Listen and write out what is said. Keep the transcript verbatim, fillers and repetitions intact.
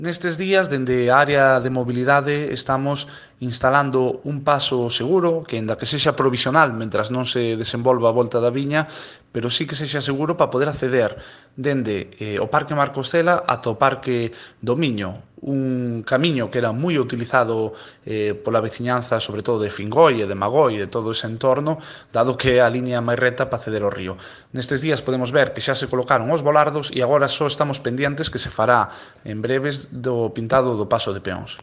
Nestes días, dende a área de mobilidade, estamos instalando un paso seguro, que aínda que sexa provisional, mentras non se desenvolva a volta da viña, pero sí que sexa seguro para poder acceder dende eh, o Parque Marcos Cela ata o Parque do Miño, un camiño que era moi utilizado eh, pola veciñanza, sobre todo de Fingoi e de Magoi e todo ese entorno, dado que é a liña máis recta para acceder ao río. Nestes días podemos ver que xa se colocaron os volardos e agora só estamos pendientes que se fará en breves do pintado do paso de peóns.